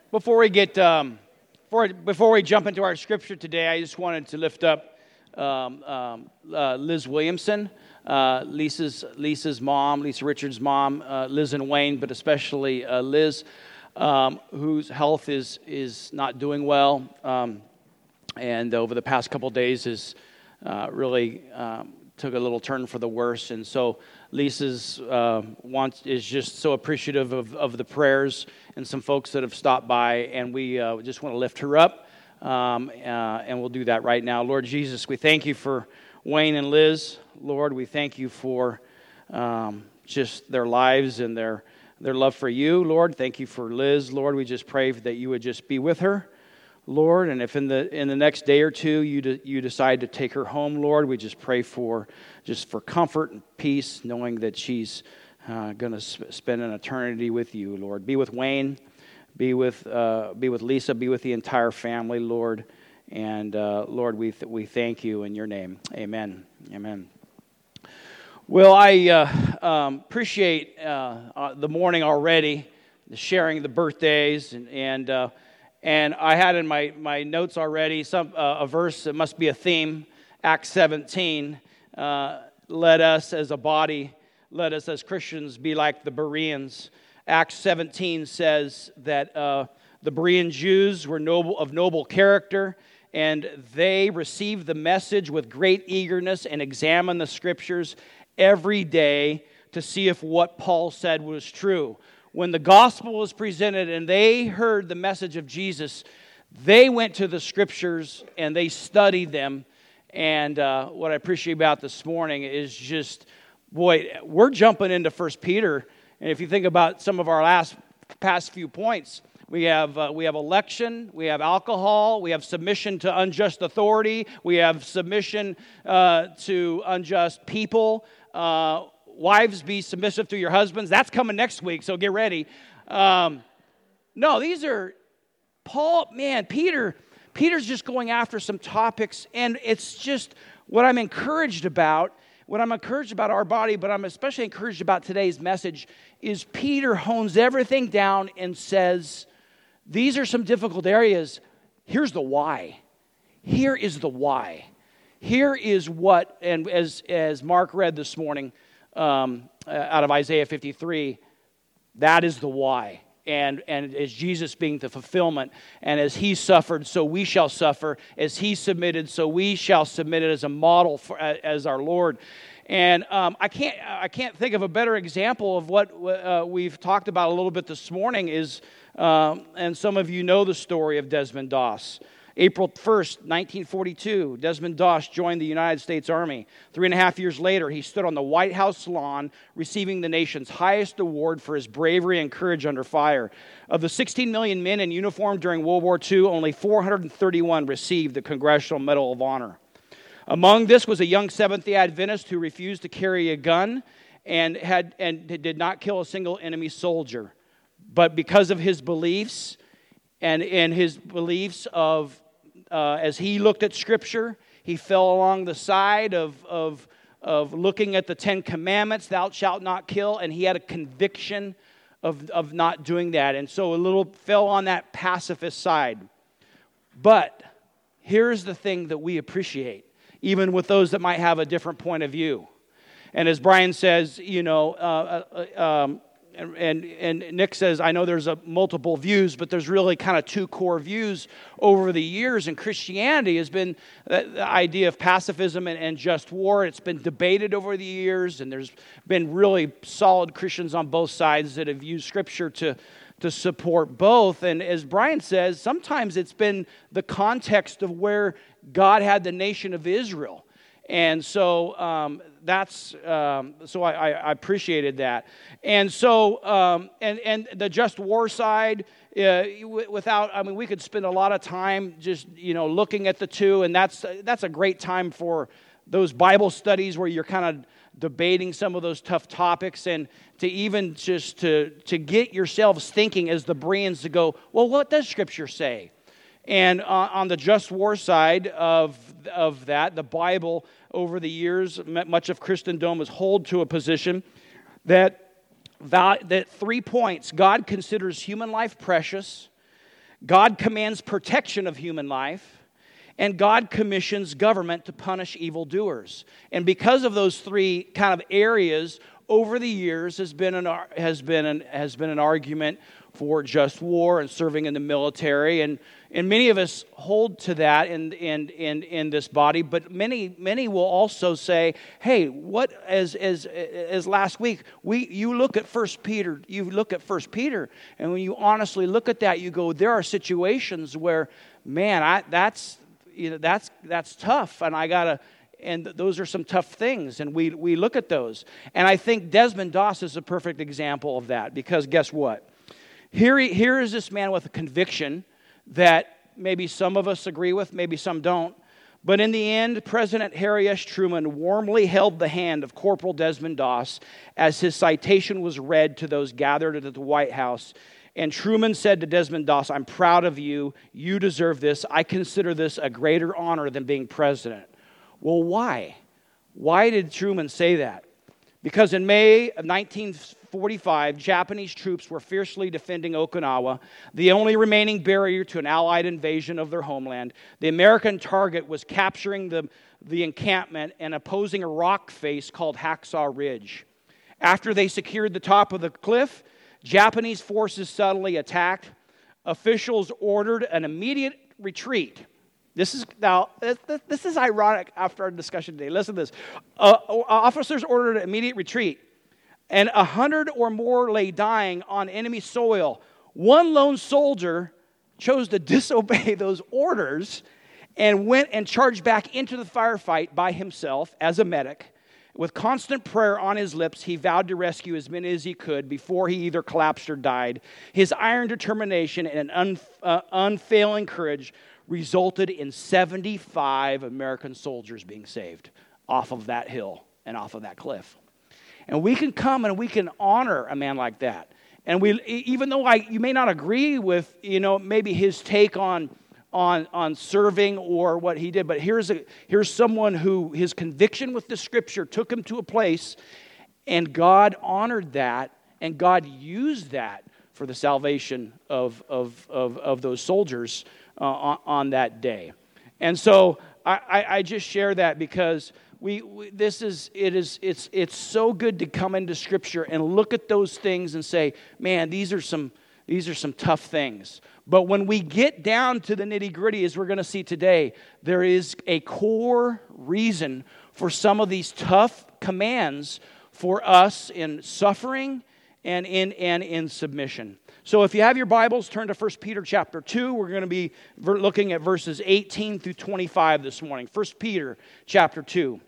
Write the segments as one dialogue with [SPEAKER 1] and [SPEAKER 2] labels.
[SPEAKER 1] Before we jump into our scripture today, I just wanted to lift up Liz Williamson, Lisa's mom, Lisa Richards' mom, Liz and Wayne, but especially Liz, whose health is not doing well, and over the past couple days has really took a little turn for the worse, and so Lisa's is just so appreciative of the prayers and some folks that have stopped by, and we just want to lift her up, and we'll do that right now. Lord Jesus, we thank you for Wayne and Liz. Lord, we thank you for just their lives and their love for you. Lord, thank you for Liz. Lord, we just pray that you would just be with her, Lord, and if in the next day or two you decide to take her home, Lord, we just pray for comfort and peace, knowing that she's going to spend an eternity with you, Lord. Be with Wayne, be with Lisa, be with the entire family, Lord, and Lord, we thank you in your name, Amen, Amen. Well, I appreciate the morning already, the sharing the birthdays and I had in my notes already a verse that must be a theme, Acts 17. Let us as a body, let us as Christians be like the Bereans. Acts 17 says that the Berean Jews were of noble character, and they received the message with great eagerness and examined the Scriptures every day to see if what Paul said was true. When the gospel was presented and they heard the message of Jesus, they went to the Scriptures and they studied them. And what I appreciate about this morning is just, boy, we're jumping into 1 Peter. And if you think about some of our past few points, we have election, we have alcohol, we have submission to unjust authority, we have submission to unjust people. Wives, be submissive to your husbands. That's coming next week, so get ready. No, these are Peter's just going after some topics, and it's just what I'm encouraged about our body, but I'm especially encouraged about today's message, is Peter hones everything down and says, these are some difficult areas. Here's the why. Here is the why. Here is what, and as Mark read this morning, out of Isaiah 53, that is the why. And as Jesus being the fulfillment, and as he suffered, so we shall suffer. As he submitted, so we shall submit it as a model as our Lord. And I can't think of a better example of what we've talked about a little bit this morning is, and some of you know the story of Desmond Doss. April 1st, 1942, Desmond Doss joined the United States Army. 3.5 years later, he stood on the White House lawn, receiving the nation's highest award for his bravery and courage under fire. Of the 16 million men in uniform during World War II, only 431 received the Congressional Medal of Honor. Among this was a young Seventh-day Adventist who refused to carry a gun and did not kill a single enemy soldier. But because of his beliefs, and in his beliefs of as he looked at Scripture, he fell along the side of looking at the Ten Commandments, thou shalt not kill, and he had a conviction of not doing that. And so a little fell on that pacifist side. But here's the thing that we appreciate, even with those that might have a different point of view. And as Brian says, and Nick says, I know there's multiple views, but there's really kind of two core views over the years. And Christianity has been the idea of pacifism and just war. It's been debated over the years, and there's been really solid Christians on both sides that have used Scripture to support both. And as Brian says, sometimes it's been the context of where God had the nation of Israel. And so I appreciated that. And so and the just war side, we could spend a lot of time just looking at the two, and that's a great time for those Bible studies where you're kind of debating some of those tough topics, and to even just to get yourselves thinking as the Bereans to go, well, what does Scripture say? And on the just war side of that, the Bible, over the years, much of Christendom has held to a position that 3 points. God considers human life precious. God commands protection of human life, and God commissions government to punish evildoers. And because of those three kind of areas, over the years has been an argument for just war and serving in the military, and many of us hold to that in this body. But many will also say, "Hey, what as last week you look at 1 Peter, and when you honestly look at that, you go, there are situations where, man, that's tough, and I gotta." And those are some tough things, and we look at those. And I think Desmond Doss is a perfect example of that, because guess what? Here is this man with a conviction that maybe some of us agree with, maybe some don't. But in the end, President Harry S. Truman warmly held the hand of Corporal Desmond Doss as his citation was read to those gathered at the White House. And Truman said to Desmond Doss, "I'm proud of you. You deserve this. I consider this a greater honor than being president." Well, why? Why did Truman say that? Because in May of 1945, Japanese troops were fiercely defending Okinawa, the only remaining barrier to an Allied invasion of their homeland. The American target was capturing the encampment and opposing a rock face called Hacksaw Ridge. After they secured the top of the cliff, Japanese forces suddenly attacked. Officials ordered an immediate retreat. This is ironic after our discussion today. Listen to this. Officers ordered an immediate retreat, and 100 or more lay dying on enemy soil. One lone soldier chose to disobey those orders and went and charged back into the firefight by himself as a medic. With constant prayer on his lips, he vowed to rescue as many as he could before he either collapsed or died. His iron determination and unfailing courage resulted in 75 American soldiers being saved off of that hill and off of that cliff. And we can come and we can honor a man like that. And even though you may not agree with, maybe his take on serving or what he did, but here's someone who his conviction with the Scripture took him to a place, and God honored that, and God used that for the salvation of those soldiers on that day. And so I just share that because it's so good to come into Scripture and look at those things and say, man, these are some tough things. But when we get down to the nitty-gritty, as we're going to see today, there is a core reason for some of these tough commands for us in suffering and in submission. So if you have your Bibles, turn to 1 Peter chapter 2. We're going to be looking at verses 18 through 25 this morning. 1 Peter chapter 2.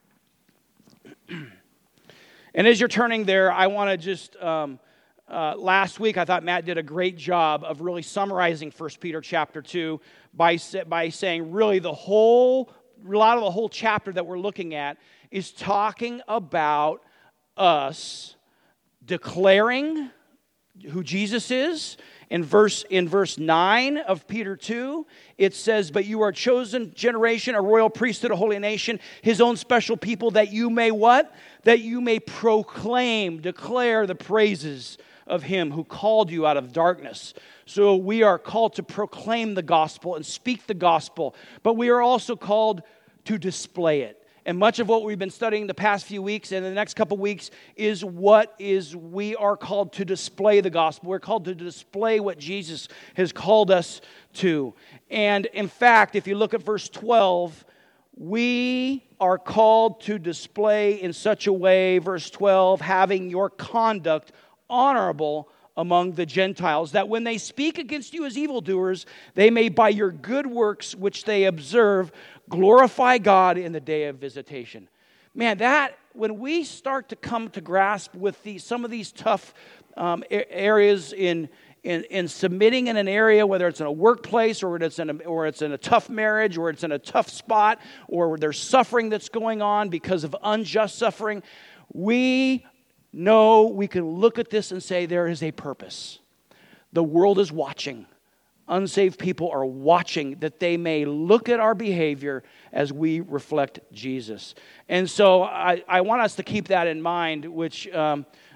[SPEAKER 1] And as you're turning there, I want to just... last week, I thought Matt did a great job of really summarizing 1 Peter chapter 2 by saying really a lot of the whole chapter that we're looking at is talking about us declaring who Jesus is. In verse 9 of Peter 2, it says, "But you are a chosen generation, a royal priesthood, a holy nation, His own special people, that you may" what? "That you may proclaim," declare the praises of Him who called you out of darkness. So we are called to proclaim the gospel and speak the gospel, but we are also called to display it. And much of what we've been studying the past few weeks and the next couple weeks is we are called to display the gospel. We're called to display what Jesus has called us to. And in fact, if you look at verse 12, we are called to display in such a way, verse 12, having your conduct honorable among the Gentiles, that when they speak against you as evildoers, they may by your good works which they observe glorify God in the day of visitation. Man, that when we start to come to grasp with some of these tough areas in submitting in an area, whether it's in a workplace or it's in a tough marriage or it's in a tough spot or there's suffering that's going on because of unjust suffering, we know we can look at this and say there is a purpose. The world is watching. Unsaved people are watching that they may look at our behavior as we reflect Jesus. And so I want us to keep that in mind, which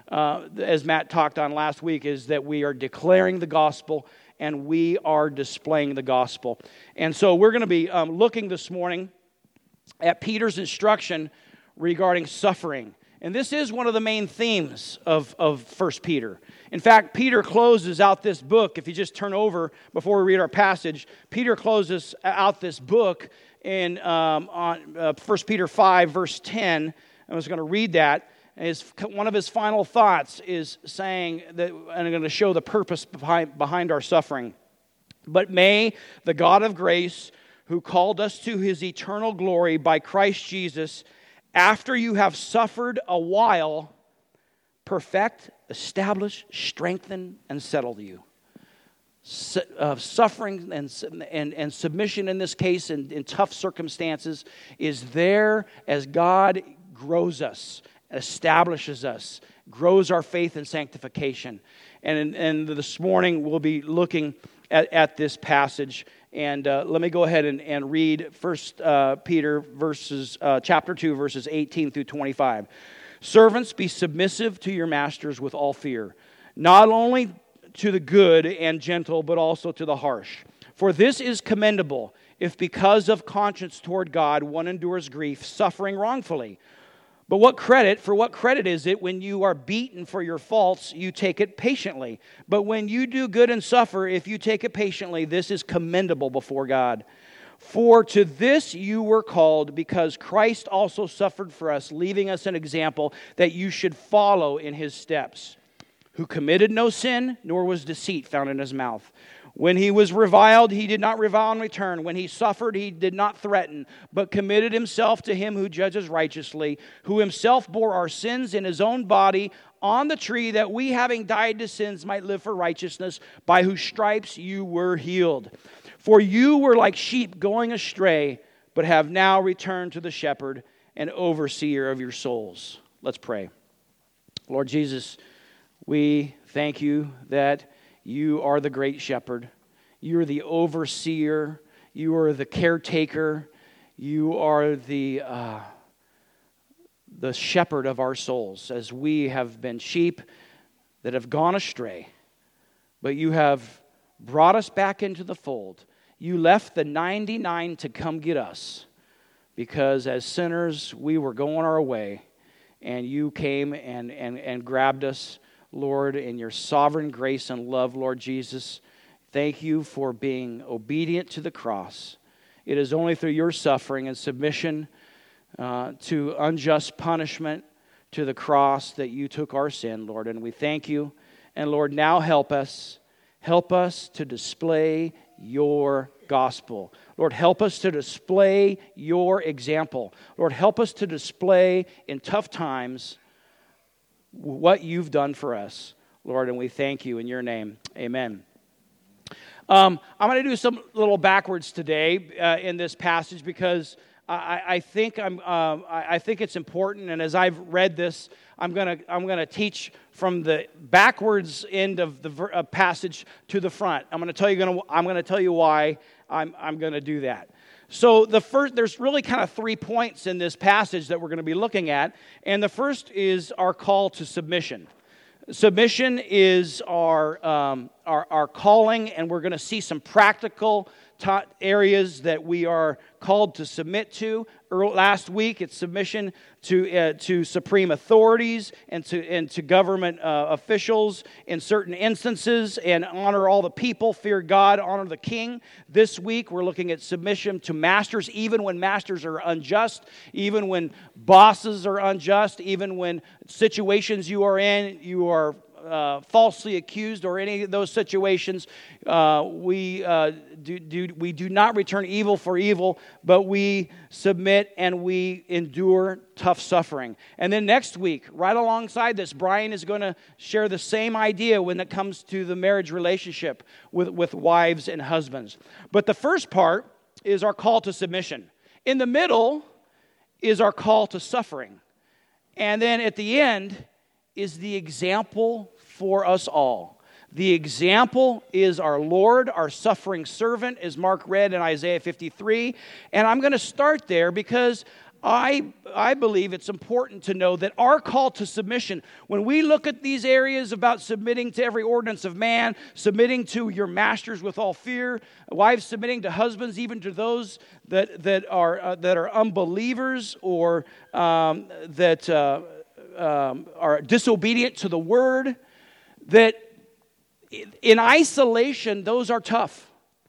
[SPEAKER 1] as Matt talked on last week, is that we are declaring the gospel and we are displaying the gospel. And so we're going to be looking this morning at Peter's instruction regarding suffering. And this is one of the main themes of 1 Peter. In fact, Peter closes out this book. If you just turn over before we read our passage, Peter closes out this book in 1 Peter 5, verse 10. I was going to read that. One of his final thoughts is saying that, and I'm going to show the purpose behind our suffering. But may the God of grace, who called us to his eternal glory by Christ Jesus, after you have suffered a while, perfect, establish, strengthen, and settle you. Suffering and submission in this case in tough circumstances is there as God grows us, establishes us, grows our faith and sanctification. And this morning we'll be looking at this passage. And let me go ahead and read 1 Peter chapter 2, verses 18 through 25. Servants, be submissive to your masters with all fear, not only to the good and gentle, but also to the harsh. For this is commendable, if because of conscience toward God one endures grief, suffering wrongfully. But what credit is it when you are beaten for your faults, you take it patiently? But when you do good and suffer, if you take it patiently, this is commendable before God. For to this you were called, because Christ also suffered for us, leaving us an example that you should follow in his steps, who committed no sin, nor was deceit found in his mouth. When he was reviled, he did not revile in return. When he suffered, he did not threaten, but committed himself to him who judges righteously, who himself bore our sins in his own body on the tree, that we, having died to sins, might live for righteousness, by whose stripes you were healed. For you were like sheep going astray, but have now returned to the shepherd and overseer of your souls. Let's pray. Lord Jesus, we thank you that you are the great shepherd. You are the overseer. You are the caretaker. You are the shepherd of our souls, as we have been sheep that have gone astray. But you have brought us back into the fold. You left the 99 to come get us, because as sinners we were going our way, and you came and grabbed us, Lord, in your sovereign grace and love, Lord Jesus. Thank you for being obedient to the cross. It is only through your suffering and submission to unjust punishment, to the cross, that you took our sin, Lord. And we thank you. And Lord, now help us. Help us to display your gospel. Lord, help us to display your example. Lord, help us to display in tough times what you've done for us, Lord, and we thank you in your name. Amen. I'm going to do some little backwards today in this passage, because I think it's important, and as I've read this, I'm going to teach from the backwards end of the passage to the front. I'm going to tell you why I'm going to do that. So there's really kind of 3 points in this passage that we're going to be looking at, and the first is our call to submission. Submission is our calling, and we're going to see some practical areas that we are called to submit to. Last week, it's submission to supreme authorities and to government officials in certain instances, and honor all the people, fear God, honor the king. This week, we're looking at submission to masters, even when masters are unjust, even when bosses are unjust, even when situations you are in, you are falsely accused, or any of those situations. We do not return evil for evil, but we submit and we endure tough suffering. And then next week, right alongside this, Brian is going to share the same idea when it comes to the marriage relationship with wives and husbands. But the first part is our call to submission. In the middle is our call to suffering. And then at the end is the example for us all. The example is our Lord, our suffering servant, as Mark read in Isaiah 53. And I'm going to start there because I believe it's important to know that our call to submission, when we look at these areas about submitting to every ordinance of man, submitting to your masters with all fear, wives submitting to husbands, even to those that are unbelievers or that are disobedient to the word, that in isolation, those are tough.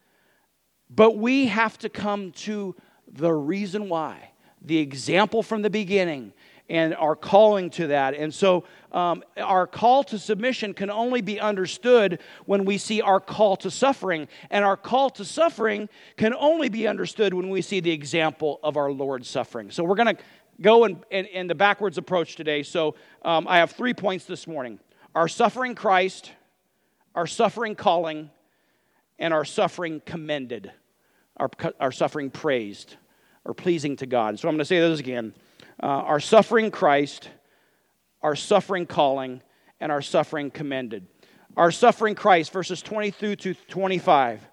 [SPEAKER 1] But we have to come to the reason why, the example from the beginning, and our calling to that. And so our call to submission can only be understood when we see our call to suffering. And our call to suffering can only be understood when we see the example of our Lord's suffering. So we're going to go in the backwards approach today. So I have 3 points this morning. Our suffering Christ, our suffering calling, and our suffering commended, our suffering praised, or pleasing to God. So I'm going to say those again. Our suffering Christ, our suffering calling, and our suffering commended. Our suffering Christ, verses 22 to 25.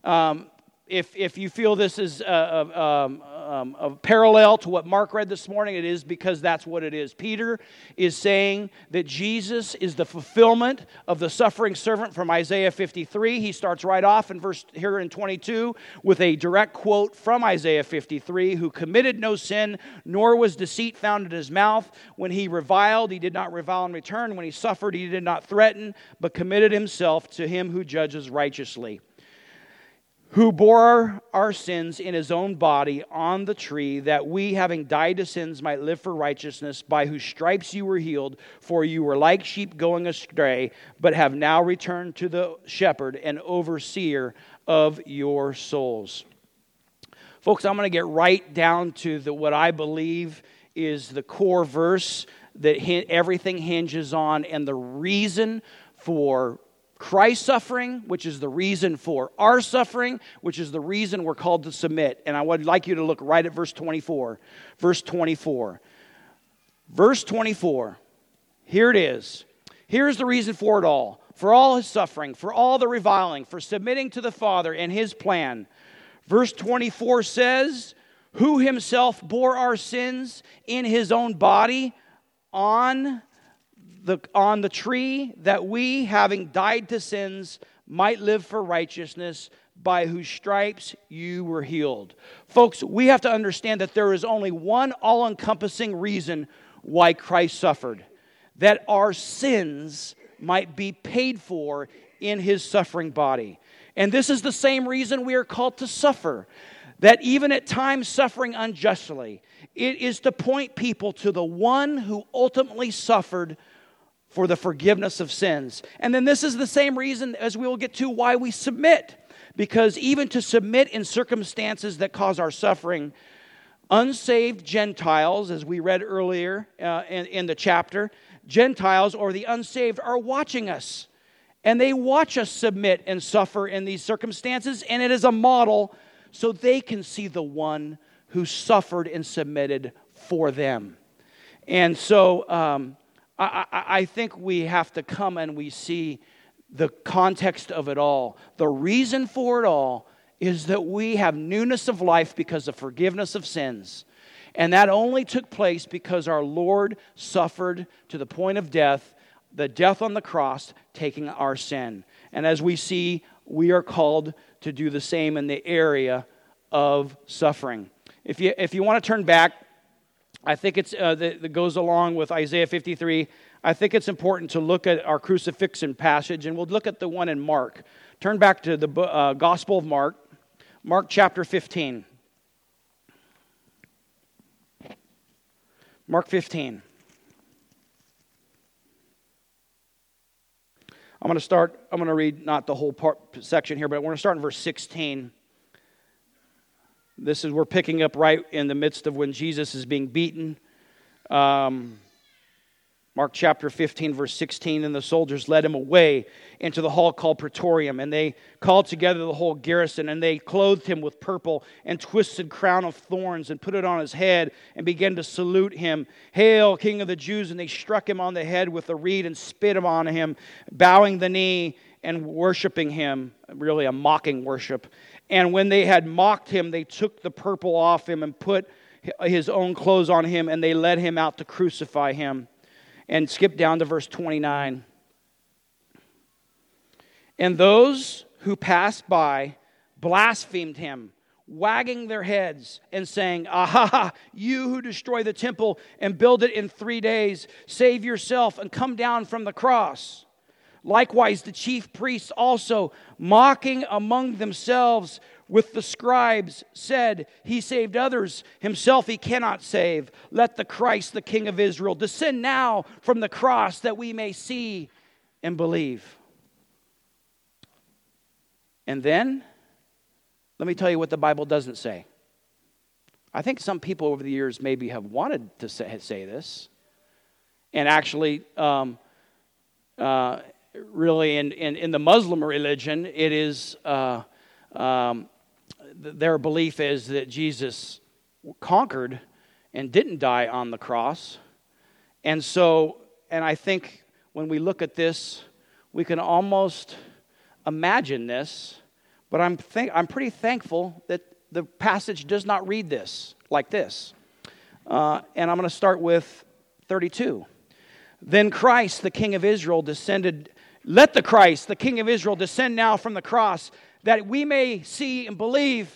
[SPEAKER 1] If you feel this is a parallel to what Mark read this morning, it is because that's what it is. Peter is saying that Jesus is the fulfillment of the suffering servant from Isaiah 53. He starts right off in verse here in 22 with a direct quote from Isaiah 53, who committed no sin, nor was deceit found in his mouth. When he reviled, he did not revile in return. When he suffered, he did not threaten, but committed himself to him who judges righteously, who bore our sins in his own body on the tree, that we, having died to sins, might live for righteousness, by whose stripes you were healed. For you were like sheep going astray, but have now returned to the shepherd and overseer of your souls. Folks, I'm going to get right down to what I believe is the core verse that everything hinges on, and the reason for Christ's suffering, which is the reason for our suffering, which is the reason we're called to submit. And I would like you to look right at verse 24. Verse 24. Verse 24. Here it is. Here's the reason for it all. For all his suffering, for all the reviling, for submitting to the Father and his plan. Verse 24 says, who himself bore our sins in his own body on the tree, that we, having died to sins, might live for righteousness, by whose stripes you were healed. Folks, we have to understand that there is only one all-encompassing reason why Christ suffered, that our sins might be paid for in his suffering body. And this is the same reason we are called to suffer, that even at times suffering unjustly, it is to point people to the one who ultimately suffered for the forgiveness of sins. And then this is the same reason, as we will get to, why we submit. Because even to submit in circumstances that cause our suffering, unsaved Gentiles, as we read earlier in the chapter, Gentiles or the unsaved are watching us. And they watch us submit and suffer in these circumstances. And it is a model so they can see the one who suffered and submitted for them. And so I think we have to come and we see the context of it all. The reason for it all is that we have newness of life because of forgiveness of sins. And that only took place because our Lord suffered to the point of death, the death on the cross, taking our sin. And as we see, we are called to do the same in the area of suffering. If you want to turn back, I think that goes along with Isaiah 53. I think it's important to look at our crucifixion passage, and we'll look at the one in Mark. Turn back to the Gospel of Mark, Mark chapter 15. Mark 15. I'm going to read not the whole section here, but I want to start in verse 16. We're picking up right in the midst of when Jesus is being beaten. Mark chapter 15, verse 16, and the soldiers led him away into the hall called Praetorium, and they called together the whole garrison, and they clothed him with purple and twisted crown of thorns and put it on his head and began to salute him. Hail, King of the Jews! And they struck him on the head with a reed and spit him on him, bowing the knee and worshiping him, really a mocking worship. And when they had mocked him, they took the purple off him and put his own clothes on him, and they led him out to crucify him. And skip down to verse 29. And those who passed by blasphemed him, wagging their heads and saying, "Aha, you who destroy the temple and build it in 3 days, save yourself and come down from the cross." Likewise, the chief priests also, mocking among themselves with the scribes, said, "He saved others, himself he cannot save. Let the Christ, the King of Israel, descend now from the cross that we may see and believe." And then, let me tell you what the Bible doesn't say. I think some people over the years maybe have wanted to say this. And actually, really in the Muslim religion, it is, their belief is that Jesus conquered and didn't die on the cross. And I think when we look at this, we can almost imagine this, but I'm pretty thankful that the passage does not read this like this. And I'm going to start with 32. Then Christ, the King of Israel, descended. Let the Christ, the King of Israel, descend now from the cross, that we may see and believe.